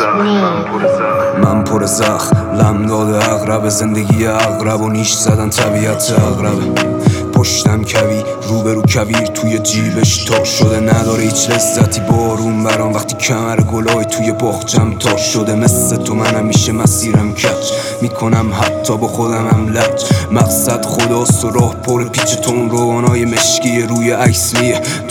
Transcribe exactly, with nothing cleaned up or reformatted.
من پر زخم لم داده اغرب زندگی اغرب و نیش زدن طبیعت اغرب. پشتم کوی روبرو کویر توی جیبش تا شده نداره هیچ لذتی بارون برام وقتی کمر گلای توی باغچم تا شده. مثل تو من همیشه مسیرم کج میکنم حتی با خودم هم لج. مقصد خداست و راه پر پیچ تون روانای مشکی روی عکس میه.